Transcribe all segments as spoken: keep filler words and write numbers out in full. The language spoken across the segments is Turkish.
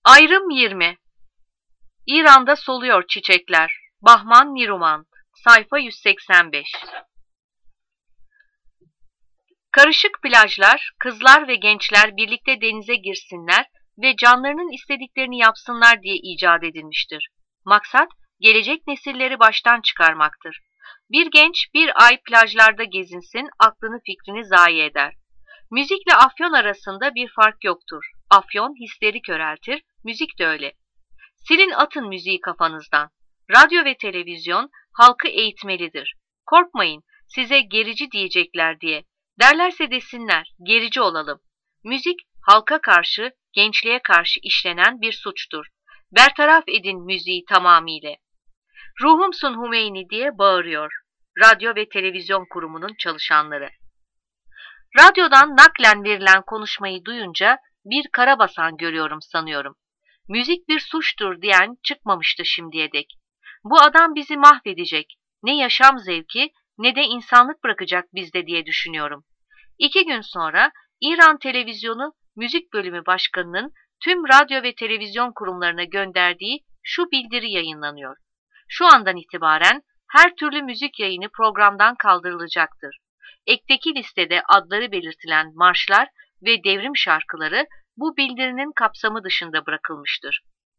Ayrım yirmi. İran'da soluyor çiçekler. Bahman Nirumand. Sayfa yüz seksen beş. Karışık plajlar, kızlar ve gençler birlikte denize girsinler ve canlarının istediklerini yapsınlar diye icat edilmiştir. Maksat, gelecek nesilleri baştan çıkarmaktır. Bir genç bir ay plajlarda gezinsin, aklını fikrini zayi eder. Müzikle afyon arasında bir fark yoktur. Afyon hisleri köreltir, müzik de öyle. Silin atın müziği kafanızdan. Radyo ve televizyon halkı eğitmelidir. Korkmayın, size gerici diyecekler diye. Derlerse desinler, gerici olalım. Müzik halka karşı, gençliğe karşı işlenen bir suçtur. Bertaraf edin müziği tamamıyla. Ruhumsun Hümeyni diye bağırıyor radyo ve televizyon kurumunun çalışanları. Radyodan naklen verilen konuşmayı duyunca bir karabasan görüyorum sanıyorum. Müzik bir suçtur diyen çıkmamıştı şimdiye dek. Bu adam bizi mahvedecek. Ne yaşam zevki ne de insanlık bırakacak bizde diye düşünüyorum. İki gün sonra İran Televizyonu Müzik Bölümü Başkanı'nın tüm radyo ve televizyon kurumlarına gönderdiği şu bildiri yayınlanıyor. Şu andan itibaren her türlü müzik yayını programdan kaldırılacaktır. Ekteki listede adları belirtilen marşlar ve devrim şarkıları bu bildirinin kapsamı dışında bırakılmıştır.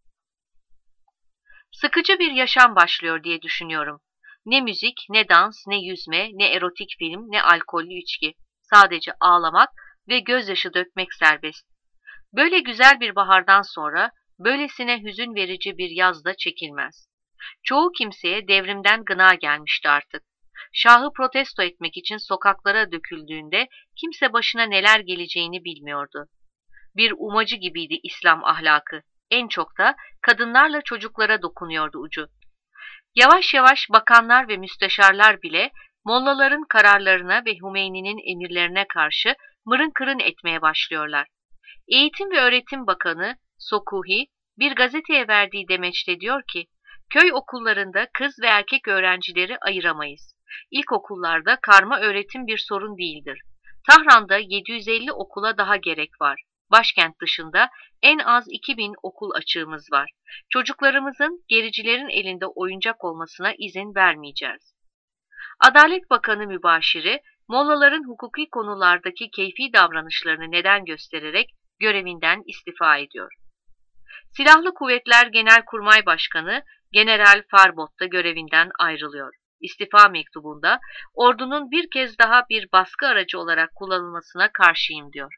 Sıkıcı bir yaşam başlıyor diye düşünüyorum. Ne müzik, ne dans, ne yüzme, ne erotik film, ne alkollü içki. Sadece ağlamak ve gözyaşı dökmek serbest. Böyle güzel bir bahardan sonra böylesine hüzün verici bir yaz da çekilmez. Çoğu kimseye devrimden gına gelmişti artık. Şahı protesto etmek için sokaklara döküldüğünde kimse başına neler geleceğini bilmiyordu. Bir umacı gibiydi İslam ahlakı. En çok da kadınlarla çocuklara dokunuyordu ucu. Yavaş yavaş bakanlar ve müsteşarlar bile mollaların kararlarına ve Hümeyni'nin emirlerine karşı mırın kırın etmeye başlıyorlar. Eğitim ve Öğretim Bakanı Sokuhi bir gazeteye verdiği demeçte diyor ki, köy okullarında kız ve erkek öğrencileri ayıramayız. İlkokullarda karma öğretim bir sorun değildir. Tahran'da yedi yüz elli okula daha gerek var. Başkent dışında en az iki bin okul açığımız var. Çocuklarımızın gericilerin elinde oyuncak olmasına izin vermeyeceğiz. Adalet Bakanı Mübaşiri, mollaların hukuki konulardaki keyfi davranışlarını neden göstererek görevinden istifa ediyor. Silahlı Kuvvetler Genelkurmay Başkanı General Farbot da görevinden ayrılıyor. İstifa mektubunda ordunun bir kez daha bir baskı aracı olarak kullanılmasına karşıyım diyor.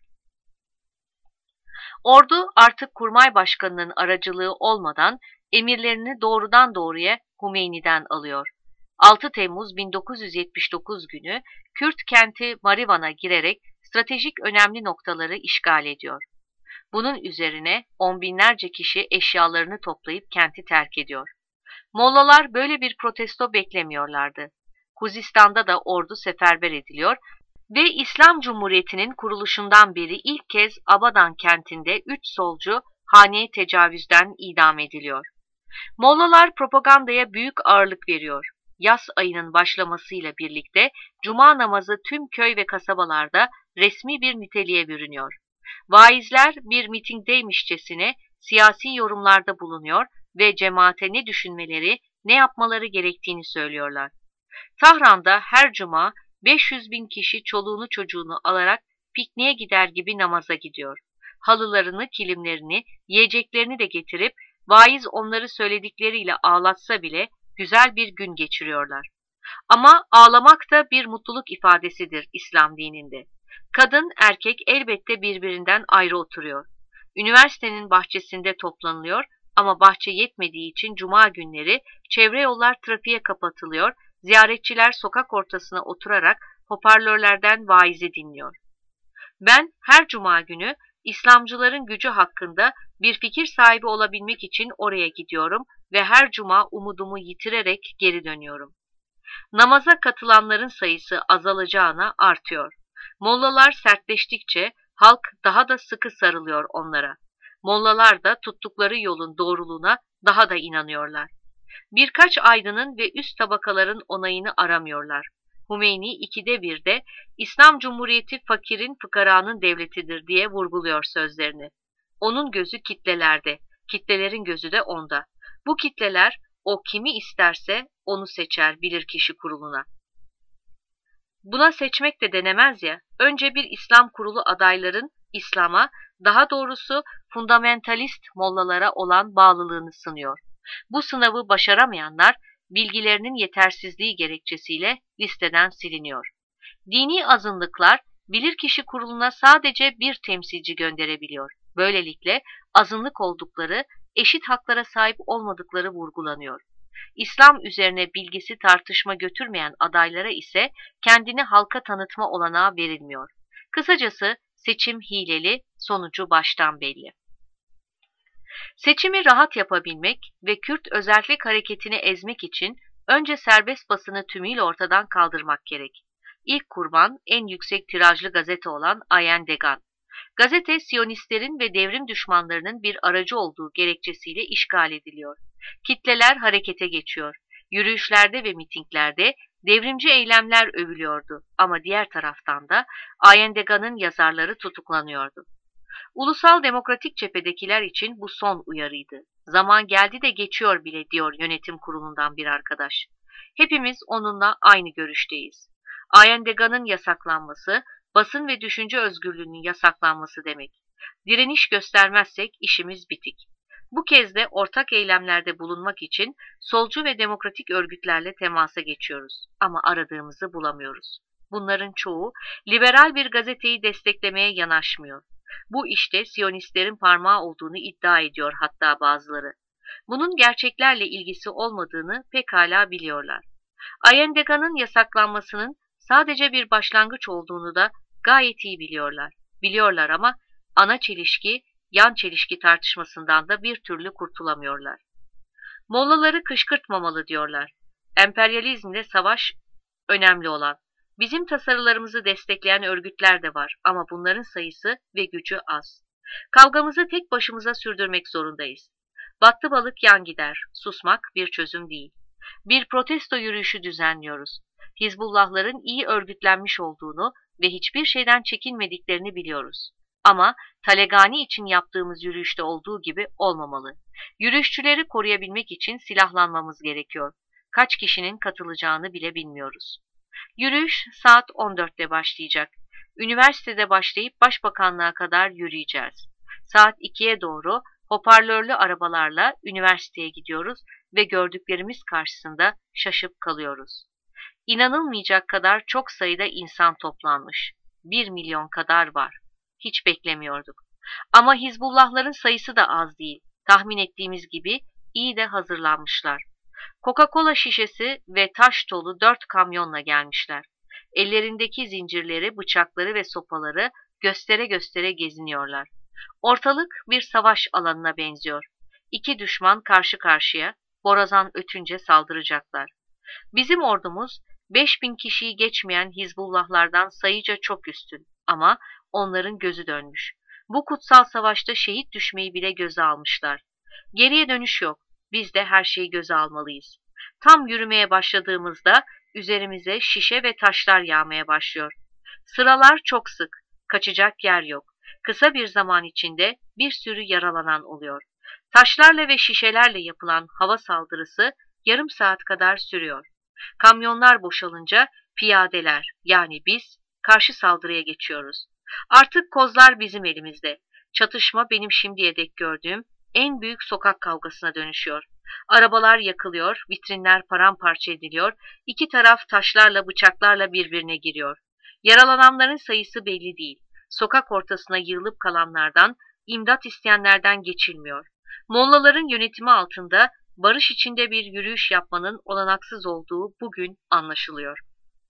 Ordu artık kurmay başkanının aracılığı olmadan emirlerini doğrudan doğruya Hümeyni'den alıyor. altı Temmuz bin dokuz yüz yetmiş dokuz günü Kürt kenti Marivan'a girerek stratejik önemli noktaları işgal ediyor. Bunun üzerine on binlerce kişi eşyalarını toplayıp kenti terk ediyor. Mollalar böyle bir protesto beklemiyorlardı. Kuzistan'da da ordu seferber ediliyor ve İslam Cumhuriyeti'nin kuruluşundan beri ilk kez Abadan kentinde üç solcu haneye tecavüzden idam ediliyor. Mollalar propagandaya büyük ağırlık veriyor. Yaz ayının başlamasıyla birlikte cuma namazı tüm köy ve kasabalarda resmi bir niteliğe bürünüyor. Vaizler bir mitingdeymişçesine siyasi yorumlarda bulunuyor ve cemaate ne düşünmeleri, ne yapmaları gerektiğini söylüyorlar. Tahran'da her cuma beş yüz bin kişi çoluğunu çocuğunu alarak pikniğe gider gibi namaza gidiyor. Halılarını, kilimlerini, yiyeceklerini de getirip vaiz onları söyledikleriyle ağlatsa bile güzel bir gün geçiriyorlar. Ama ağlamak da bir mutluluk ifadesidir İslam dininde. Kadın, erkek elbette birbirinden ayrı oturuyor. Üniversitenin bahçesinde toplanılıyor ama bahçe yetmediği için cuma günleri çevre yollar trafiğe kapatılıyor, ziyaretçiler sokak ortasına oturarak hoparlörlerden vaizi dinliyor. Ben her cuma günü İslamcıların gücü hakkında bir fikir sahibi olabilmek için oraya gidiyorum ve her cuma umudumu yitirerek geri dönüyorum. Namaza katılanların sayısı azalacağına artıyor. Mollalar sertleştikçe halk daha da sıkı sarılıyor onlara. Mollalar da tuttukları yolun doğruluğuna daha da inanıyorlar. Birkaç aydının ve üst tabakaların onayını aramıyorlar. Hümeyni ikide bir de İslam Cumhuriyeti fakirin fıkaranın devletidir diye vurguluyor sözlerini. Onun gözü kitlelerde. Kitlelerin gözü de onda. Bu kitleler o kimi isterse onu seçer bilirkişi kuruluna. Buna seçmek de denemez ya, önce bir İslam kurulu adayların İslam'a, daha doğrusu fundamentalist mollalara olan bağlılığını sınıyor. Bu sınavı başaramayanlar bilgilerinin yetersizliği gerekçesiyle listeden siliniyor. Dini azınlıklar bilirkişi kuruluna sadece bir temsilci gönderebiliyor. Böylelikle azınlık oldukları, eşit haklara sahip olmadıkları vurgulanıyor. İslam üzerine bilgisi tartışma götürmeyen adaylara ise kendini halka tanıtma olanağı verilmiyor. Kısacası seçim hileli, sonucu baştan belli. Seçimi rahat yapabilmek ve Kürt özerklik hareketini ezmek için önce serbest basını tümüyle ortadan kaldırmak gerek. İlk kurban en yüksek tirajlı gazete olan Ayen Degan. Gazete Siyonistlerin ve devrim düşmanlarının bir aracı olduğu gerekçesiyle işgal ediliyor. Kitleler harekete geçiyor. Yürüyüşlerde ve mitinglerde devrimci eylemler övülüyordu ama diğer taraftan da Ayen Degan'ın yazarları tutuklanıyordu. Ulusal Demokratik Cephe'dekiler için bu son uyarıydı. Zaman geldi de geçiyor bile diyor yönetim kurulundan bir arkadaş. Hepimiz onunla aynı görüşteyiz. Ayen Degan'ın yasaklanması, basın ve düşünce özgürlüğünün yasaklanması demek. Direniş göstermezsek işimiz bitik. Bu kez de ortak eylemlerde bulunmak için solcu ve demokratik örgütlerle temasa geçiyoruz. Ama aradığımızı bulamıyoruz. Bunların çoğu liberal bir gazeteyi desteklemeye yanaşmıyor. Bu işte Siyonistlerin parmağı olduğunu iddia ediyor hatta bazıları. Bunun gerçeklerle ilgisi olmadığını pekala biliyorlar. Ayen Degan'ın yasaklanmasının sadece bir başlangıç olduğunu da gayet iyi biliyorlar. Biliyorlar ama ana çelişki, yan çelişki tartışmasından da bir türlü kurtulamıyorlar. Mollaları kışkırtmamalı diyorlar. Emperyalizmle savaş önemli olan. Bizim tasarılarımızı destekleyen örgütler de var ama bunların sayısı ve gücü az. Kavgamızı tek başımıza sürdürmek zorundayız. Battı balık yan gider, susmak bir çözüm değil. Bir protesto yürüyüşü düzenliyoruz. Hizbullahların iyi örgütlenmiş olduğunu ve hiçbir şeyden çekinmediklerini biliyoruz. Ama Talegani için yaptığımız yürüyüşte olduğu gibi olmamalı. Yürüyüşçüleri koruyabilmek için silahlanmamız gerekiyor. Kaç kişinin katılacağını bile bilmiyoruz. Yürüyüş saat on dörtte başlayacak. Üniversitede başlayıp başbakanlığa kadar yürüyeceğiz. Saat ikiye doğru hoparlörlü arabalarla üniversiteye gidiyoruz ve gördüklerimiz karşısında şaşıp kalıyoruz. İnanılmayacak kadar çok sayıda insan toplanmış. Bir milyon kadar var. Hiç beklemiyorduk. Ama Hizbullahların sayısı da az değil. Tahmin ettiğimiz gibi iyi de hazırlanmışlar. Coca-Cola şişesi ve taş dolu dört kamyonla gelmişler. Ellerindeki zincirleri, bıçakları ve sopaları göstere göstere geziniyorlar. Ortalık bir savaş alanına benziyor. İki düşman karşı karşıya, borazan ötünce saldıracaklar. Bizim ordumuz beş bin kişiyi geçmeyen Hizbullahlardan sayıca çok üstün ama onların gözü dönmüş. Bu kutsal savaşta şehit düşmeyi bile göze almışlar. Geriye dönüş yok. Biz de her şeyi göze almalıyız. Tam yürümeye başladığımızda üzerimize şişe ve taşlar yağmaya başlıyor. Sıralar çok sık, kaçacak yer yok. Kısa bir zaman içinde bir sürü yaralanan oluyor. Taşlarla ve şişelerle yapılan hava saldırısı yarım saat kadar sürüyor. Kamyonlar boşalınca piyadeler, yani biz, karşı saldırıya geçiyoruz. Artık kozlar bizim elimizde. Çatışma benim şimdiye dek gördüğüm en büyük sokak kavgasına dönüşüyor. Arabalar yakılıyor, vitrinler paramparça ediliyor, iki taraf taşlarla bıçaklarla birbirine giriyor. Yaralananların sayısı belli değil. Sokak ortasına yığılıp kalanlardan, imdat isteyenlerden geçilmiyor. Mollaların yönetimi altında barış içinde bir yürüyüş yapmanın olanaksız olduğu bugün anlaşılıyor.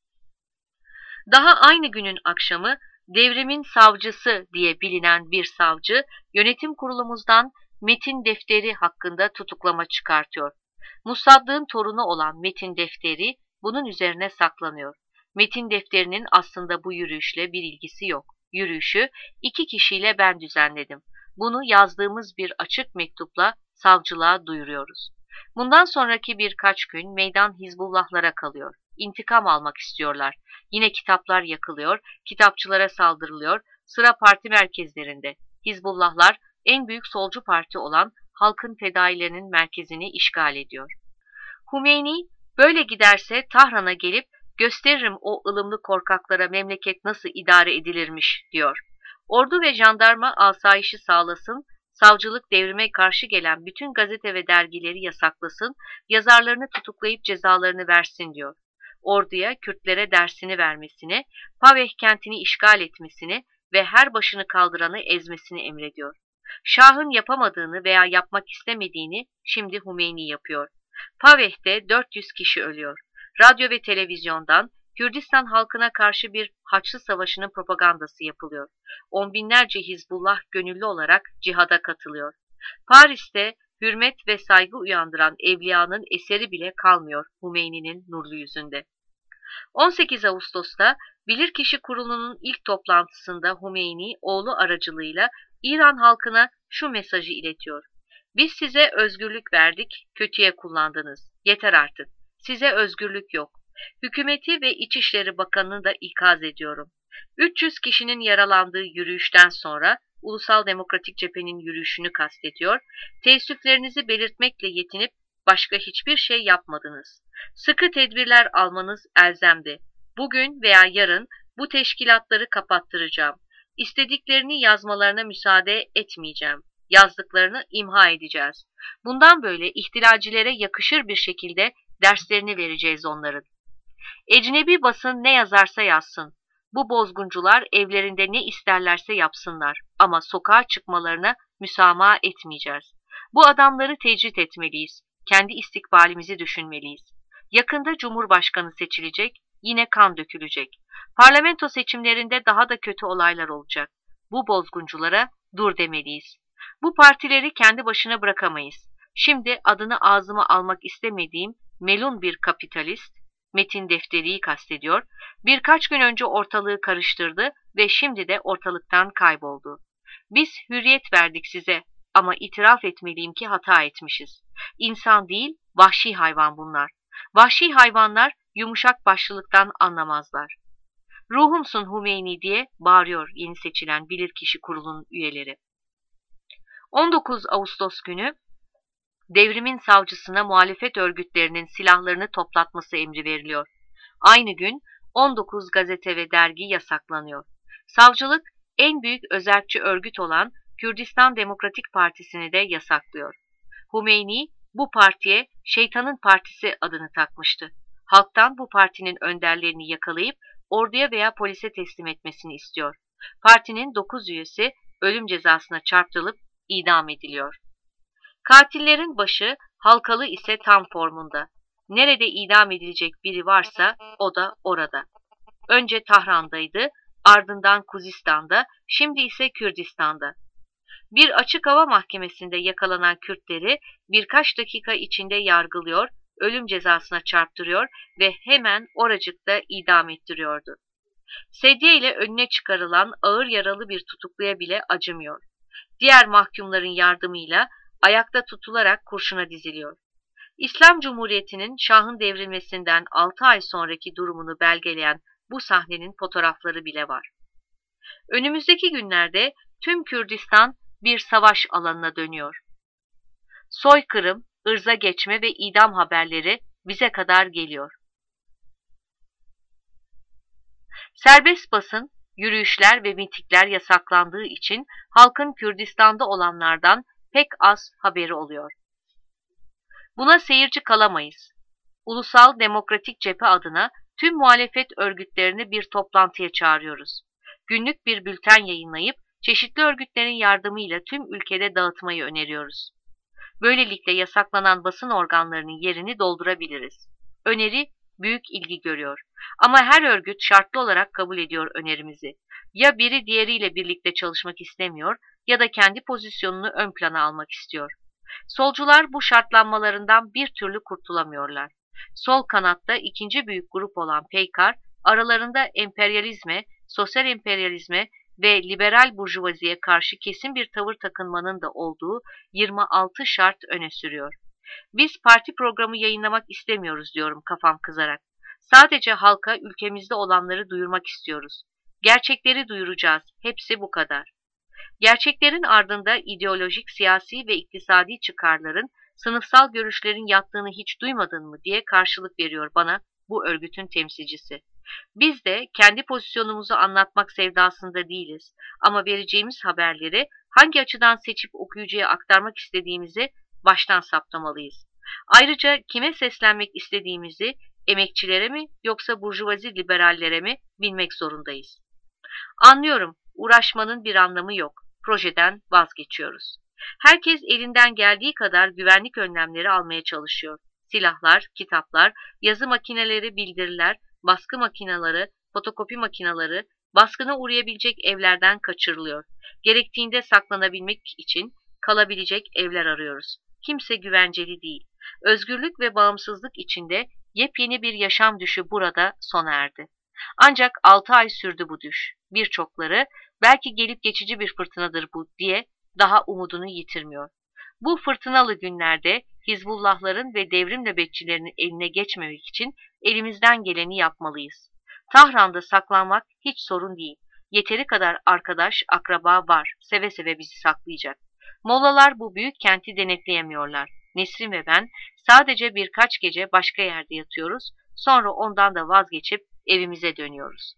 Daha aynı günün akşamı devrimin savcısı diye bilinen bir savcı yönetim kurulumuzdan Metin Defteri hakkında tutuklama çıkartıyor. Musaddığın torunu olan Metin Defteri bunun üzerine saklanıyor. Metin Defteri'nin aslında bu yürüyüşle bir ilgisi yok. Yürüyüşü iki kişiyle ben düzenledim. Bunu yazdığımız bir açık mektupla savcılığa duyuruyoruz. Bundan sonraki birkaç gün meydan Hizbullahlara kalıyor. İntikam almak istiyorlar. Yine kitaplar yakılıyor, kitapçılara saldırılıyor, sıra parti merkezlerinde. Hizbullahlar en büyük solcu parti olan halkın fedailerinin merkezini işgal ediyor. Hümeyni, böyle giderse Tahran'a gelip gösteririm o ılımlı korkaklara memleket nasıl idare edilirmiş diyor. Ordu ve jandarma asayişi sağlasın, savcılık devrime karşı gelen bütün gazete ve dergileri yasaklasın, yazarlarını tutuklayıp cezalarını versin diyor. Orduya Kürtlere dersini vermesini, Paveh kentini işgal etmesini ve her başını kaldıranı ezmesini emrediyor. Şah'ın yapamadığını veya yapmak istemediğini şimdi Hümeyni yapıyor. Paveh'te dört yüz kişi ölüyor. Radyo ve televizyondan Kürdistan halkına karşı bir Haçlı Savaşı'nın propagandası yapılıyor. On binlerce Hizbullah gönüllü olarak cihada katılıyor. Paris'te hürmet ve saygı uyandıran evliyanın eseri bile kalmıyor Hümeyni'nin nurlu yüzünde. on sekiz Ağustos'ta Bilirkişi Kurulu'nun ilk toplantısında Hümeyni oğlu aracılığıyla İran halkına şu mesajı iletiyor. Biz size özgürlük verdik, kötüye kullandınız. Yeter artık. Size özgürlük yok. Hükümeti ve İçişleri Bakanı'nı da ikaz ediyorum. üç yüz kişinin yaralandığı yürüyüşten sonra Ulusal Demokratik Cephe'nin yürüyüşünü kastediyor. Teessüflerinizi belirtmekle yetinip başka hiçbir şey yapmadınız. Sıkı tedbirler almanız elzemdi. Bugün veya yarın bu teşkilatları kapattıracağım. İstediklerini yazmalarına müsaade etmeyeceğim. Yazdıklarını imha edeceğiz. Bundan böyle ihtilalcilere yakışır bir şekilde derslerini vereceğiz onların. Ecnebi basın ne yazarsa yazsın. Bu bozguncular evlerinde ne isterlerse yapsınlar ama sokağa çıkmalarına müsamaha etmeyeceğiz. Bu adamları tecrit etmeliyiz. Kendi istikbalimizi düşünmeliyiz. Yakında Cumhurbaşkanı seçilecek, yine kan dökülecek. Parlamento seçimlerinde daha da kötü olaylar olacak. Bu bozgunculara dur demeliyiz. Bu partileri kendi başına bırakamayız. Şimdi adını ağzıma almak istemediğim melun bir kapitalist, Metin Defteri'yi kastediyor, birkaç gün önce ortalığı karıştırdı ve şimdi de ortalıktan kayboldu. Biz hürriyet verdik size ama itiraf etmeliyim ki hata etmişiz. İnsan değil, vahşi hayvan bunlar. Vahşi hayvanlar yumuşak başlılıktan anlamazlar. Ruhumsun Hümeyni diye bağırıyor yeni seçilen Bilirkişi Kurulu'nun üyeleri. on dokuz Ağustos günü devrimin savcısına muhalefet örgütlerinin silahlarını toplatması emri veriliyor. Aynı gün on dokuz gazete ve dergi yasaklanıyor. Savcılık en büyük özerkçi örgüt olan Kürdistan Demokratik Partisi'ni de yasaklıyor. Hümeyni bu partiye şeytanın partisi adını takmıştı. Halktan bu partinin önderlerini yakalayıp orduya veya polise teslim etmesini istiyor. Partinin dokuz üyesi ölüm cezasına çarptırılıp idam ediliyor. Katillerin başı halkalı ise tam formunda. Nerede idam edilecek biri varsa o da orada. Önce Tahran'daydı, ardından Kuzistan'da, şimdi ise Kürdistan'da. Bir açık hava mahkemesinde yakalanan Kürtleri birkaç dakika içinde yargılıyor, ölüm cezasına çarptırıyor ve hemen oracıkta idam ettiriyordu. Sedye ile önüne çıkarılan ağır yaralı bir tutukluya bile acımıyor. Diğer mahkumların yardımıyla ayakta tutularak kurşuna diziliyor. İslam Cumhuriyeti'nin Şah'ın devrilmesinden altı ay sonraki durumunu belgeleyen bu sahnenin fotoğrafları bile var. Önümüzdeki günlerde tüm Kürdistan bir savaş alanına dönüyor. Soykırım, ırza geçme ve idam haberleri bize kadar geliyor. Serbest basın, yürüyüşler ve mitingler yasaklandığı için halkın Kürdistan'da olanlardan pek az haberi oluyor. Buna seyirci kalamayız. Ulusal Demokratik Cephe adına tüm muhalefet örgütlerini bir toplantıya çağırıyoruz. Günlük bir bülten yayınlayıp çeşitli örgütlerin yardımıyla tüm ülkede dağıtmayı öneriyoruz. Böylelikle yasaklanan basın organlarının yerini doldurabiliriz. Öneri büyük ilgi görüyor. Ama her örgüt şartlı olarak kabul ediyor önerimizi. Ya biri diğeriyle birlikte çalışmak istemiyor ya da kendi pozisyonunu ön plana almak istiyor. Solcular bu şartlanmalarından bir türlü kurtulamıyorlar. Sol kanatta ikinci büyük grup olan Peykar, aralarında emperyalizme, sosyal emperyalizme ve liberal burjuvaziye karşı kesin bir tavır takınmanın da olduğu yirmi altı şart öne sürüyor. Biz parti programı yayınlamak istemiyoruz diyorum kafam kızarak. Sadece halka ülkemizde olanları duyurmak istiyoruz. Gerçekleri duyuracağız. Hepsi bu kadar. Gerçeklerin ardında ideolojik, siyasi ve iktisadi çıkarların, sınıfsal görüşlerin yattığını hiç duymadın mı diye karşılık veriyor bana bu örgütün temsilcisi. Biz de kendi pozisyonumuzu anlatmak sevdasında değiliz ama vereceğimiz haberleri hangi açıdan seçip okuyucuya aktarmak istediğimizi baştan saptamalıyız. Ayrıca kime seslenmek istediğimizi emekçilere mi yoksa burjuvazi liberallere mi bilmek zorundayız. Anlıyorum, uğraşmanın bir anlamı yok. Projeden vazgeçiyoruz. Herkes elinden geldiği kadar güvenlik önlemleri almaya çalışıyor. Silahlar, kitaplar, yazı makineleri, bildiriler, baskı makineleri, fotokopi makineleri, baskına uğrayabilecek evlerden kaçırılıyor. Gerektiğinde saklanabilmek için kalabilecek evler arıyoruz. Kimse güvenceli değil. Özgürlük ve bağımsızlık içinde yepyeni bir yaşam düşü burada sona erdi. Ancak altı ay sürdü bu düş. Birçokları belki gelip geçici bir fırtınadır bu diye daha umudunu yitirmiyor. Bu fırtınalı günlerde Hizbullahların ve devrim nöbetçilerinin eline geçmemek için elimizden geleni yapmalıyız. Tahran'da saklanmak hiç sorun değil. Yeteri kadar arkadaş, akraba var. Seve seve bizi saklayacak. Mollalar bu büyük kenti denetleyemiyorlar. Nesrin ve ben sadece birkaç gece başka yerde yatıyoruz. Sonra ondan da vazgeçip evimize dönüyoruz.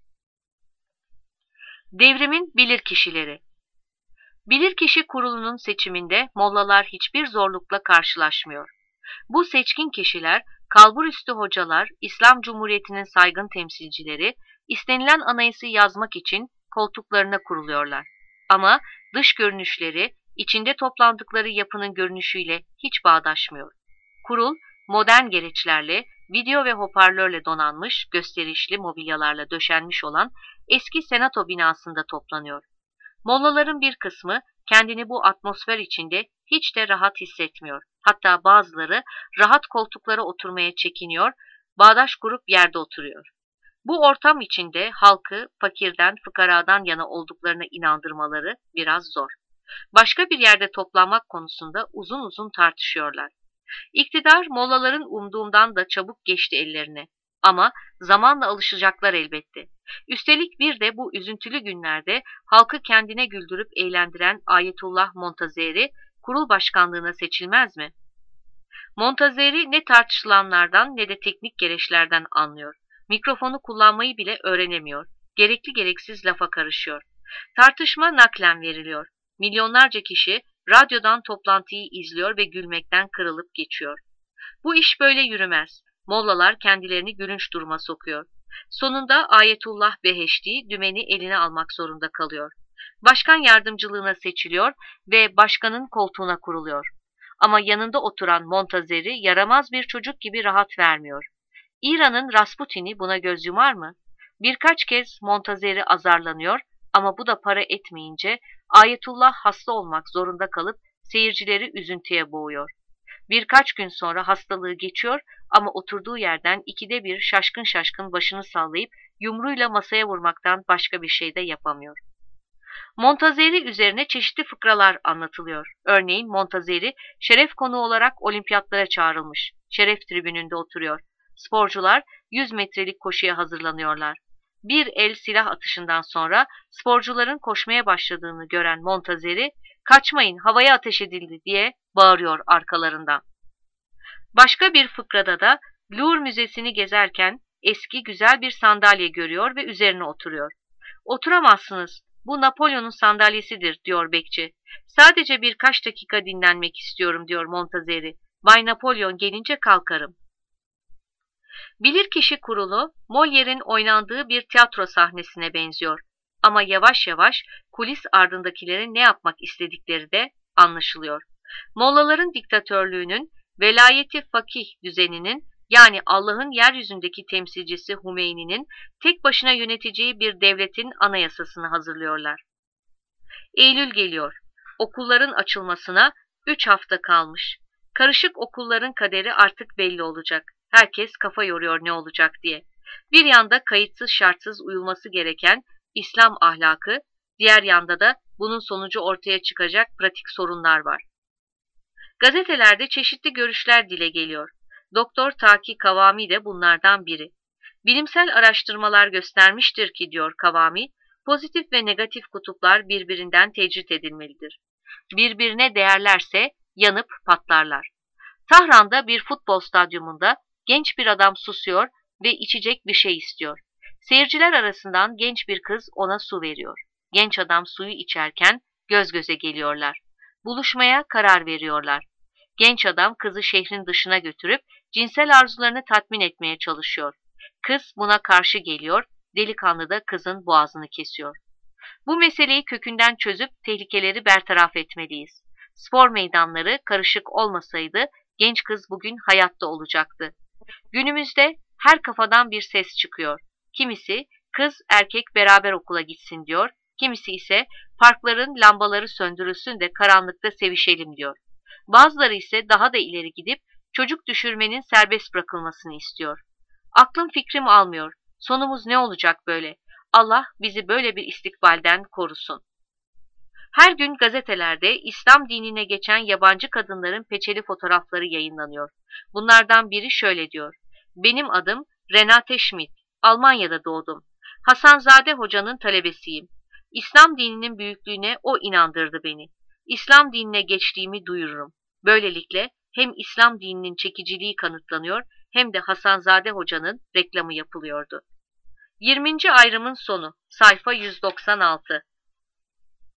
Devrimin bilirkişileri. Bilirkişi kurulunun seçiminde mollalar hiçbir zorlukla karşılaşmıyor. Bu seçkin kişiler, kalburüstü hocalar, İslam Cumhuriyeti'nin saygın temsilcileri, istenilen anayasayı yazmak için koltuklarına kuruluyorlar. Ama dış görünüşleri, içinde toplandıkları yapının görünüşüyle hiç bağdaşmıyor. Kurul, modern gereçlerle, video ve hoparlörle donanmış, gösterişli mobilyalarla döşenmiş olan eski senato binasında toplanıyor. Mollaların bir kısmı kendini bu atmosfer içinde hiç de rahat hissetmiyor. Hatta bazıları rahat koltuklara oturmaya çekiniyor, bağdaş kurup yerde oturuyor. Bu ortam içinde halkı fakirden, fıkaradan yana olduklarına inandırmaları biraz zor. Başka bir yerde toplanmak konusunda uzun uzun tartışıyorlar. İktidar mollaların umduğumdan da çabuk geçti ellerine. Ama zamanla alışacaklar elbette. Üstelik bir de bu üzüntülü günlerde halkı kendine güldürüp eğlendiren Ayetullah Montazeri kurul başkanlığına seçilmez mi? Montazeri ne tartışılanlardan ne de teknik gereçlerden anlıyor. Mikrofonu kullanmayı bile öğrenemiyor. Gerekli gereksiz lafa karışıyor. Tartışma naklen veriliyor. Milyonlarca kişi radyodan toplantıyı izliyor ve gülmekten kırılıp geçiyor. Bu iş böyle yürümez. Mollalar kendilerini gülünç duruma sokuyor. Sonunda Ayetullah Beheşti dümeni eline almak zorunda kalıyor. Başkan yardımcılığına seçiliyor ve başkanın koltuğuna kuruluyor. Ama yanında oturan Montazeri yaramaz bir çocuk gibi rahat vermiyor. İran'ın Rasputin'i buna göz yumar mı? Birkaç kez Montazeri azarlanıyor ama bu da para etmeyince Ayetullah hasta olmak zorunda kalıp seyircileri üzüntüye boğuyor. Birkaç gün sonra hastalığı geçiyor ama oturduğu yerden ikide bir şaşkın şaşkın başını sallayıp yumruğuyla masaya vurmaktan başka bir şey de yapamıyor. Montazeri üzerine çeşitli fıkralar anlatılıyor. Örneğin Montazeri şeref konuğu olarak olimpiyatlara çağrılmış. Şeref tribününde oturuyor. Sporcular yüz metrelik koşuya hazırlanıyorlar. Bir el silah atışından sonra sporcuların koşmaya başladığını gören Montazeri, "Kaçmayın, havaya ateş edildi" diye bağırıyor arkalarından. Başka bir fıkrada da Louvre Müzesi'ni gezerken eski güzel bir sandalye görüyor ve üzerine oturuyor. "Oturamazsınız, bu Napolyon'un sandalyesidir" diyor bekçi. "Sadece birkaç dakika dinlenmek istiyorum" diyor Montazeri. "Bay Napolyon gelince kalkarım." Bilirkişi kurulu Molière'in oynandığı bir tiyatro sahnesine benziyor. Ama yavaş yavaş kulis ardındakilerin ne yapmak istedikleri de anlaşılıyor. Mollaların diktatörlüğünün, velayeti fakih düzeninin, yani Allah'ın yeryüzündeki temsilcisi Hümeyni'nin tek başına yöneteceği bir devletin anayasasını hazırlıyorlar. Eylül geliyor. Okulların açılmasına üç hafta kalmış. Karışık okulların kaderi artık belli olacak. Herkes kafa yoruyor ne olacak diye. Bir yanda kayıtsız şartsız uyulması gereken İslam ahlakı, diğer yanda da bunun sonucu ortaya çıkacak pratik sorunlar var. Gazetelerde çeşitli görüşler dile geliyor. Doktor Taki Kavami de bunlardan biri. Bilimsel araştırmalar göstermiştir ki, diyor Kavami, Pozitif ve negatif kutuplar birbirinden tecrit edilmelidir. Birbirine değerlerse yanıp patlarlar. Tahran'da bir futbol stadyumunda genç bir adam susuyor ve içecek bir şey istiyor. Seyirciler arasından genç bir kız ona su veriyor. Genç adam suyu içerken göz göze geliyorlar. Buluşmaya karar veriyorlar. Genç adam kızı şehrin dışına götürüp cinsel arzularını tatmin etmeye çalışıyor. Kız buna karşı geliyor, delikanlı da kızın boğazını kesiyor. Bu meseleyi kökünden çözüp tehlikeleri bertaraf etmeliyiz. Spor meydanları karışık olmasaydı genç kız bugün hayatta olacaktı. Günümüzde her kafadan bir ses çıkıyor. Kimisi kız erkek beraber okula gitsin diyor, kimisi ise parkların lambaları söndürülsün de karanlıkta sevişelim diyor. Bazıları ise daha da ileri gidip çocuk düşürmenin serbest bırakılmasını istiyor. Aklım fikrim almıyor. Sonumuz ne olacak böyle? Allah bizi böyle bir istikbalden korusun. Her gün gazetelerde İslam dinine geçen yabancı kadınların peçeli fotoğrafları yayınlanıyor. Bunlardan biri şöyle diyor. Benim adım Renate Schmidt. Almanya'da doğdum. Hasanzade Hoca'nın talebesiyim. İslam dininin büyüklüğüne o inandırdı beni. İslam dinine geçtiğimi duyururum. Böylelikle hem İslam dininin çekiciliği kanıtlanıyor hem de Hasanzade Hoca'nın reklamı yapılıyordu. yirminci ayrımın sonu, sayfa yüz doksan altı.